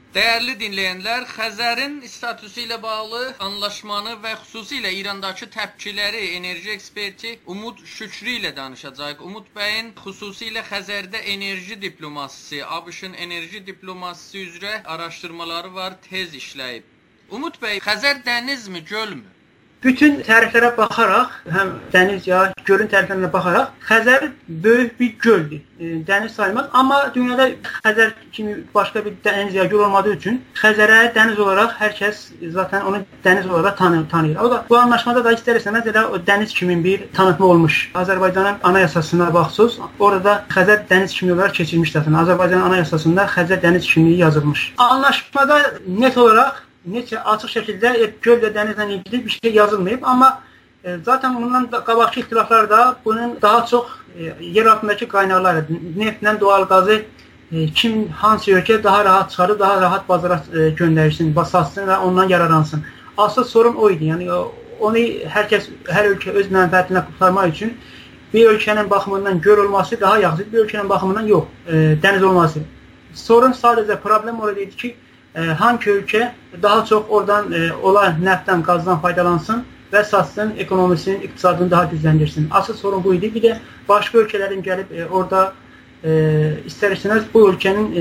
Dəyərli dinləyənlər, Xəzərin statusu ilə bağlı anlaşmanı və xüsusilə İrandakı təpkiləri enerji eksperti Umud Şükrü ilə danışacağıq. Umud bəyin xüsusilə Xəzərdə enerji diplomasisi, ABŞ-ın enerji diplomasisi üzrə araşdırmaları var, tez işləyib. Umud bəy, Xəzər dənizmi, gölmü? Bütün təriflərə baxaraq, həm dəniz ya gölün təriflərinə baxaraq, Xəzər böyük bir göldür. Dəniz sayılmaz, amma dünyada Xəzər kimi başqa bir dəniz ya göl olmadığı üçün Xəzərə dəniz olaraq hər kəs zaten onu dəniz olaraq tanıyır. O da bu anlaşmada da istər-istəməz elə o dəniz kimi bir tanıtma olmuş. Azərbaycanın anayasasına baxsız, orada Xəzər dəniz kimi olaraq keçirilmiş zaten. Azərbaycanın anayasasında Xəzər dəniz kimi yazılmış. Anlaşmada net olaraq neçə açıq şəkildə göl və dənizlə ilgili bir şey yazılmayıb, amma zaten bundan qabaqki ixtilaflar da bunun daha çox yer altındakı qaynaqları, neftlə doğal qazı hansı ölkə daha rahat çıxarır, daha rahat bazara göndərsin, satsın və ondan yararlansın. Asıl sorun o idi. Yəni onu hər ölkə öz mənfəətinə qurtarmaq üçün bir ölkənin baxımından göl olması daha yaxşı, bir ölkənin baxımından yox, dəniz olması. Sorun sadəcə problem orada idi ki, hangi ölkə daha çox oradan olan nəftdən, qazdan faydalansın və satsın, ekonomisinin, iqtisadını daha gücləndirsin. Asıl sorun bu idi. Bir də başqa ölkələrin gəlib orada istər-istəməz bu ölkənin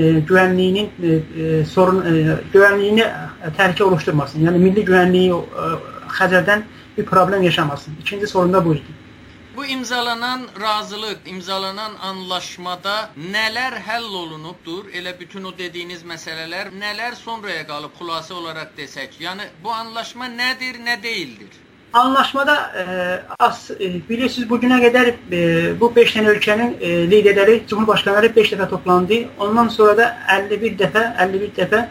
güvənliyini təhlükə oluşturmasın. Yəni milli güvənliyi Xəzərdən bir problem yaşamasın. İkinci sorun da bu idi. Bu imzalanan razılıq, imzalanan anlaşmada nələr həll olunubdur? Elə bütün o dediyiniz məsələlər, nələr sonraya qalıb xülasə olaraq desək? Yəni bu anlaşma nədir, nə deyildir? Anlaşmada bilirsiniz bugünə qədər bu 5 dənə ölkənin liderləri, cumhurbaşqanları 5 dəfə toplandı. Ondan sonra da 51 dəfə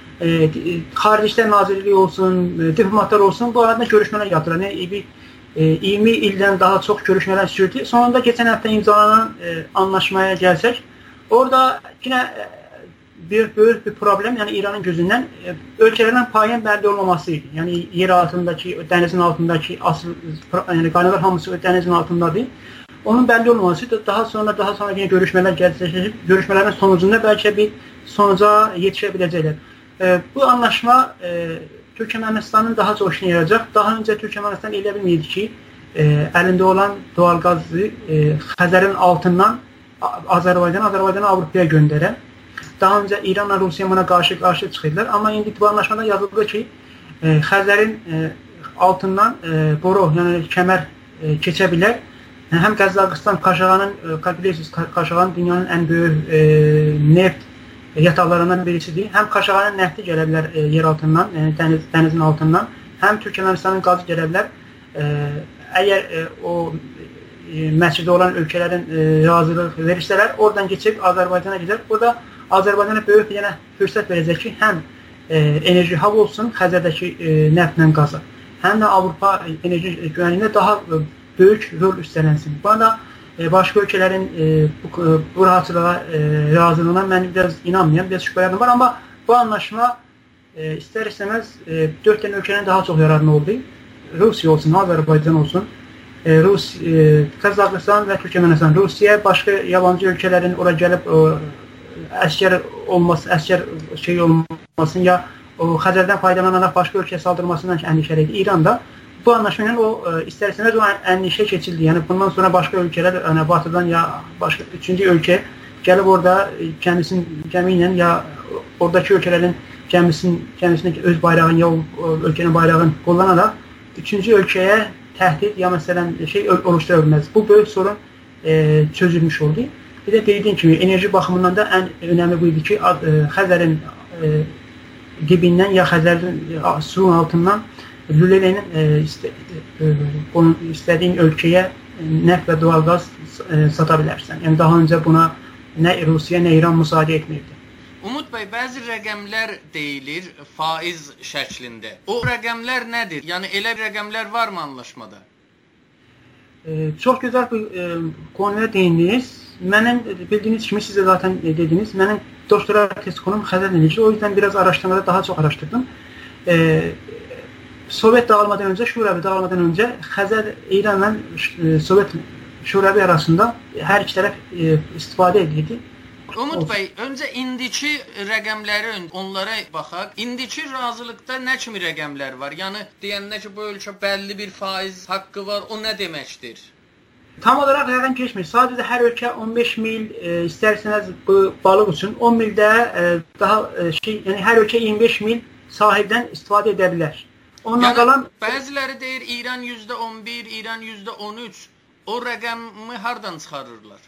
Xarici İşlər Nazirliyi olsun, diplomatlar olsun, bu arada görüşmələr yaptılar. 20 ildən daha çox görüşmələr sürdü. Sonunda keçən həftə imzalanan anlaşmaya gəlsək, orada yine böyük bir problem, yəni İranın gözündən ölkələrin payının bəlli olmaması idi. Yəni yer altındakı, dənizin altındakı asıl yəni qaynaqlar hamısı dənizin altındadır. Onun bəlli olmaması daha sonra yine görüşmələr gələcək. Görüşmələrin sonucunda bəlkə bir sonuca yetişə biləcəklər. Bu anlaşma Türkmenistan'ın daha çok işine yarayacak. Daha önce Türkmenistan elə bilmiydi ki, əlində olan doğal gazı Xəzərin altından Azərbaycanı Avrupaya göndərə. Daha önce İranla Rusiya buna qarşı çıxırlar. Amma indi bu anlaşmada yazıldı ki, Xəzərin altından boru, yəni kəmər keçə bilər. Həm Qazaxıstan, Qaşağanın dünyanın ən böyük neft yataqlarından birisidir. Həm Qaşağanın nəfti gələ bilər yer altından, dənizin altından, həm Türkmenistanın qazı gələ bilər. Əgər o məsciddə olan ölkələrin razılıq verirselər, oradan keçib Azərbaycana gedər. O da Azərbaycana böyük bir fürsət verəcək ki, həm enerji hub olsun Xəzərdəki nəftlə qaza, həm də Avropa enerji güvənliyində daha böyük rol üstlənsin. Bana başqa ölkələrin bu rahatçılığa, razılığına mən biraz inanmıyorum, biraz şüphələrim var, amma bu anlaşma istər-istəməz 4 tane ölkənin daha çox yararına oldu. Rusiya olsun, Azərbaycan olsun, Qazaxıstan və Türkmenistan. Rusiya başqa yabancı ölkələrin ora gəlib əskər olmasın ya Xəzərdən faydalanaraq başqa ölkəyə saldırmasından əndişəliydi. İranda bu anlaşmayla o istər-istəməz o əndişə keçildi. Yəni bundan sonra başqa ölkələr, yəni batıdan ya başqa üçüncü ölkə gəlib orada gəmi ilə ya oradakı ölkələrin gəmisini öz bayrağını ya ölkənin bayrağını kullanaraq üçüncü ölkəyə təhdid ya məsələn oluştura bilməz. Bu böyük sorun çözülmüş oldu. Bir də dediyim kimi enerji baxımından da ən önəmli bu idi ki, Xəzərin dibindən ya Xəzərin suyun altından lülənin istədiyin ölkəyə neft və doğal qaz sata bilərsən. Yəni daha öncə buna nə Rusiya, nə İran müsaade etmirdi. Umud bəy, bəzi rəqəmlər deyilir faiz şəklində. O rəqəmlər nədir? Yəni elə rəqəmlər varmı anlaşmada? Çox gözəl bir konuya değindiniz. Mənim bildiyiniz kimi siz də zaten dediniz. Mənim doktorat tez konum Xəzər enerji. O yüzden biraz araştırmada daha çok araştırdım. Sovyet dağılmadan önce, Şurabi dağılmadan önce Xəzər İranla Sovyet Şurabi arasında hər iki tərəf istifadə edildi. Umud bəy, öncə indiki rəqəmləri onlara baxaq. İndiki razılıqda nə kimi rəqəmlər var? Yəni deyəndə ki, bu ölkə bəlli bir faiz haqqı var, o nə deməkdir? Tam olaraq rəqəm keçmir. Sadəcə hər ölkə 15 mil istərsəniz bu balıq üçün 10 mildə yəni hər ölkə 25 mil sahildən istifadə edə bilər. Ondan qalan bəziləri deyir İran %11, İran %13. O rəqəmi hardan çıxarırlar?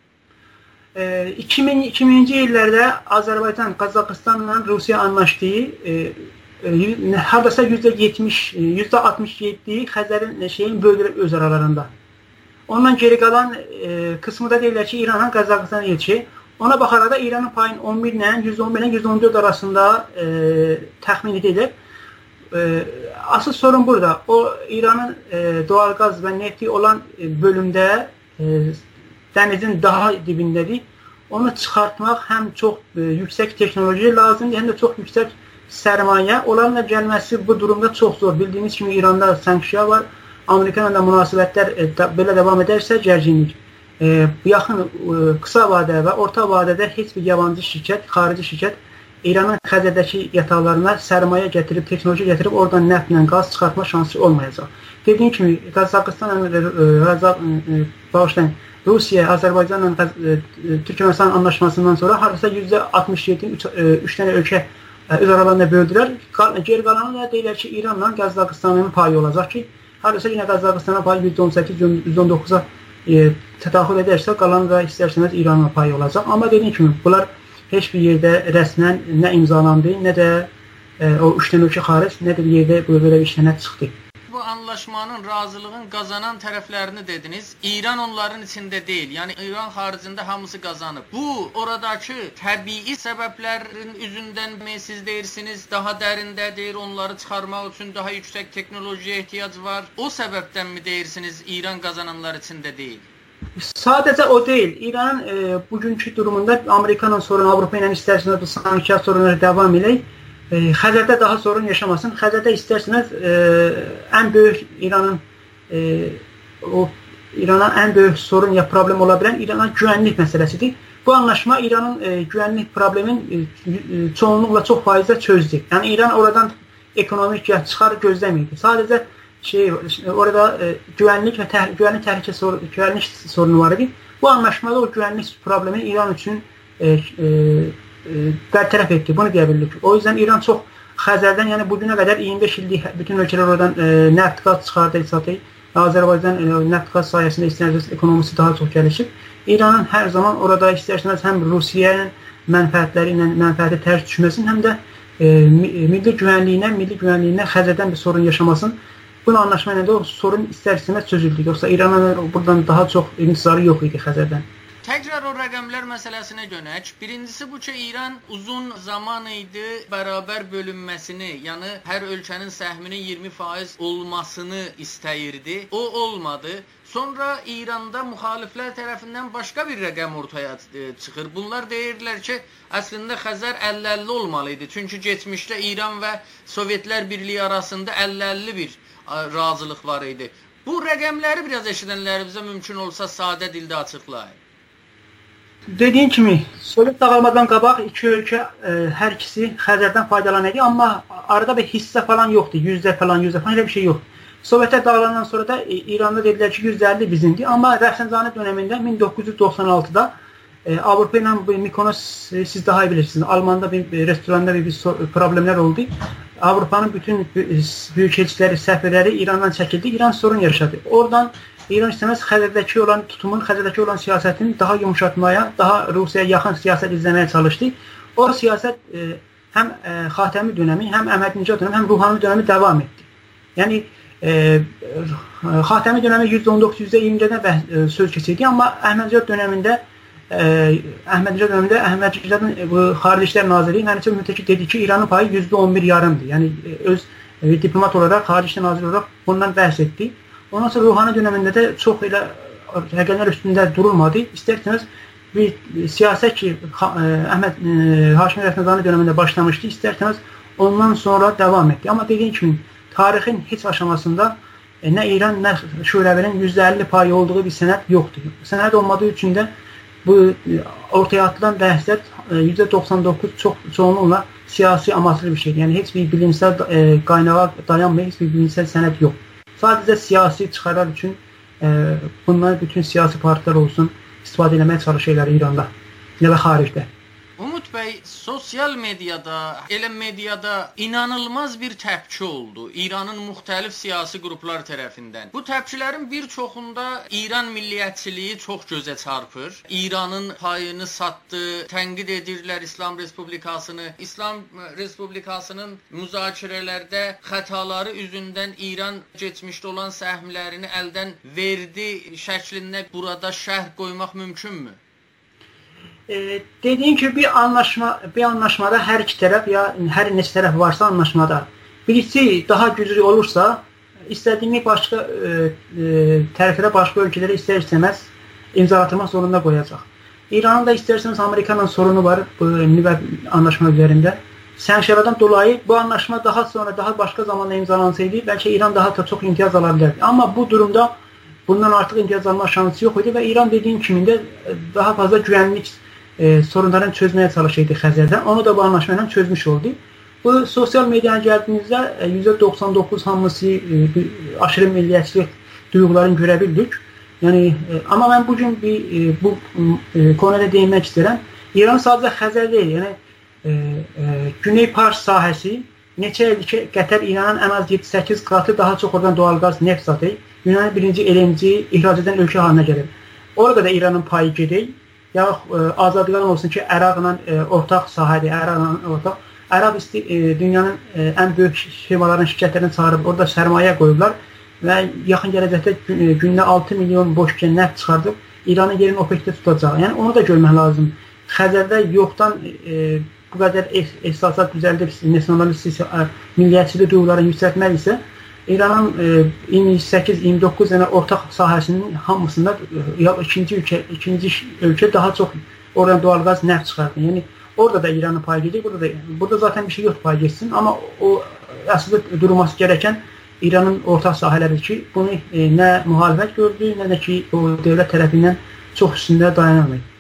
2000-ci illərdə Azərbaycan, Qazaxıstanla Rusiya anlaşdığı hardasa %70, %67 Xəzərin bölgələr öz aralarında. Ondan geri qalan qismi da deyirlər ki, İranla Qazaxıstan yetişir. Ona baxaraq da İranın payının 11 ilə 111 ilə 114 arasında təxmin edilir. Asıl sorun burada. O İranın doğalgaz və nefti olan bölümdə dənizin daha dibindədir. Onu çıxartmaq həm çox yüksək texnoloji lazımdır, həm də çox yüksək sərmayə. Onlarla gəlməsi bu durumda çox zor. Bildiyiniz kimi İranda sanksiya var. Amerikanla da münasibətlər belə davam edərsə gərginlik. Yaxın, qısa vadə və orta vadədə heç bir yabancı şirkət, xarici şirkət İranın Xəzərdəki yataqlarına sərmayə gətirib, texnoloji gətirib oradan nəftlə qaz çıxartma şansı olmayacaq. Dediyim kimi Qazaxıstanla Rusiya, Azərbaycanla Türkmənistan anlaşmasından sonra hardasa %67 3 dənə ölkə öz aralarında böldülər. Geri qalanı da deyirlər ki, İranla Qazaxıstanın payı olacaq ki, hardasa yenə Qazaxıstanın payı %18-%19-a tədaxül edərsə, qalanı da istərsəniz İranın payı olacaq. Amma dediyim kimi, bunlar heç bir yerdə rəsmən nə imzalandı, nə də o 3 dənə ölkə xaric, nə də bir yerdə belə bir sənəd çıxdı. Bu anlaşmanın, razılığın qazanan tərəflərini dediniz. İran onların içində deyil. Yəni İran xaricində hamısı qazanıb. Bu oradakı təbii səbəblərin üzündən siz deyirsiniz, daha dərindədir. Onları çıxarmaq üçün daha yüksək texnolojiyə ehtiyac var. O səbəbdənmi deyirsiniz İran qazananlar içində deyil? Sadəcə o deyil. İranın bugünkü durumunda Amerikanla sorun, Avropa ilə istərsiniz bu sanksiya sorunları davam edək. Xəzərdə daha sorun yaşamasın. Xəzərdə istərsiniz ən böyük İrana ən böyük sorun ya problem ola bilən İrana güvənlik məsələsidir. Bu anlaşma İranın güvənlik problemin çoğunluqla çox faizlə çözdü. Yəni İran oradan ekonomik çıxar gözləməydi. Sadəcə orada güvənlik və güvənlik sorunu var idi. Bu anlaşmada o güvənlik problemini İran üçün bərtərəf etdi. Bunu deyə bildik. O yüzden İran çox Xəzərdən, yəni bugünə qədər 25 illik bütün ölkələr oradan neft qaz çıxardı, satı. Azərbaycan neft qaz sayəsində istərsəniz ekonomisi daha çox gəlişib. İranın hər zaman orada istərsəniz həm Rusiyanın mənfəətləri ilə mənfəəti tərs düşməsin, həm də milli güvənliyinə Xəzərdən bir sorun yaşamasın. Bunu anlaşma ilə də o sorun istər-istəməz çözüldü. Yoxsa İranın buradan daha çox intizarı yox idi Xəzərdən. Təkrar o rəqəmlər məsələsinə dönək. Birincisi bu ki, İran uzun zaman idi bərabər bölünməsini, yəni hər ölkənin səhminin 20% olmasını istəyirdi. O olmadı. Sonra İranda müxaliflər tərəfindən başqa bir rəqəm ortaya çıxır. Bunlar deyirlər ki, əslində Xəzər 50-50 olmalı idi. Çünki keçmişdə İran və Sovetlər Birliyi arasında 50-50 bir razılıq var idi. Bu rəqəmləri biraz eşidənlərimizə mümkün olsa sadə dildə açıqlayın. Dediğim kimi, Sovet dağılmadan qabaq iki ölkə hər ikisi Xəzərdən faydalanırdı, amma arada bir hissə falan yoxdur, yüzdə falan elə bir şey yox. Sovetlər dağılandan sonra da İranda dedilər ki, %50 bizimdir, amma Rəfsanjani dönemində 1996'da Avropa ilə Mikonos siz daha iyi bilirsiniz. Almanda bir restoranda bir problemlər oldu. Avrupa'nın bütün büyükelçiləri, səfirləri İrandan çəkildi. İran sorun yaşadı. Oradan İran istəməz Xəzərdəki olan tutumun, Xəzərdəki olan siyasətini daha yumuşatmaya, daha Rusiyaya yaxın siyasət izləməyə çalışdı. O siyasət həm Xatəmi dönemi, həm Əhmədinəcad dönemi, həm Ruhani dönemi davam etdi. Yəni Xatəmi dönemi %19-%20'də söz keçirdi, amma Əhmədinəcad dönemində Əhmədinəcadın Xarici İşlər Naziri Məniçə Mütəki dedi ki, İranın payı %11 yarımdır. Yəni öz diplomat olaraq, Xarici İşlər Naziri olaraq bundan bəhs etdi. Ondan sonra Ruhani dönemində də çox elə rəqəmlər üstündə durulmadı. İstərsəniz bir siyasət ki, Haşimi Rəfsanjani dönemində başlamışdı, istərsəniz ondan sonra devam etdi. Amma dediyim kimi, tarixin heç aşamasında nə İran, nə Şurəvinin %50 payı olduğu bir sənəd yoxdur. Sənəd olmadığı üçün də bu ortaya atılan bəhslər %99 çoğunluqla siyasi amaçlı bir şeydir. Yəni heç bir bilimsel qaynağa dayanmıyor, heç bir bilimsel sənəd yox. Sadəcə siyasi çıxarlar üçün bunlar bütün siyasi partiyalar olsun istifadə etməyə çalışırlar İranda ya da xaricdə. Umud bəy, sosial mediada, elə mediada inanılmaz bir təpki oldu İranın müxtəlif siyasi qruplar tərəfindən. Bu təpkilərin bir çoxunda İran milliyyətçiliyi çox gözə çarpır. İranın payını satdı, tənqid edirlər İslam Respublikasını. İslam Respublikasının müzakirələrdə xətaları üzündən İran keçmişdə olan səhmlərini əldən verdi şəklində burada şərh qoymaq mümkünmü? Dediğim gibi bir anlaşmada her iki taraf ya her neçə taraf varsa anlaşmada birisi daha güçlü olursa istediğini başka tərəflərə başka ülkelere ister istemez imzalatmak zorunda koyacak. İran'ın da isterseniz Amerika'nın sorunu var bu nüvə anlaşma üzerinde. Sənşəradan dolayı bu anlaşma daha sonra daha başka zamanda imzalansaydı belki İran daha da çok imtiyaz alabilirdi. Ama bu durumda bundan artık imtiyaz alma şansı yok idi ve İran dediğim kimi de daha fazla güvenlik sorunlarını çözmeye çalışırdı Xəzərdən. Onu da bu anlaşmayla çözmüş oldu. Bu sosyal medyaya geldiğimizde %99 hamısı aşırı milliyetçilik duygularını görebildik. Yani ama ben bugün bu konuda değinmek isterim. İran sadece Xəzər değil. Yani Güney Pars sahəsi neçə ildir ki Qətər İranın en az 7-8 katı daha çok oradan doğalgaz neft satır. Dünyanın birinci LNG ihraç eden ülke haline gelir. Orada da İranın payı gedir. Ya azadlıqlar olsun ki Əraqla ortaq sahədir, Əraqla ortaq. Əraq dünyanın en büyük firmaların şirkətlərini çağırıb orada sərmayə qoyublar və yaxın gələcəkdə gündə 6 milyon boş neft çıxardıb İranın yerini OPEC-də tutacaq. Yəni onu da görmək lazım. Xəzərdə yoxdan bu qədər ehsasat düzəldib nasionalist milliyyətçilik duyğularını yüksəltmək isə İranın 28-29 dənə ortaq sahəsinin hamısında ikinci ölkə daha çox oradan doğalgaz neft çıxardı. Yəni orada da İranın payı gedir, burada zaten bir şey yok pay geçsin ama o aslında durulması gereken İranın ortaq sahələri ki bunu nə mühalifət gördü, nə də ki o dövlət tərəfindən çox üstündə dayanılmır.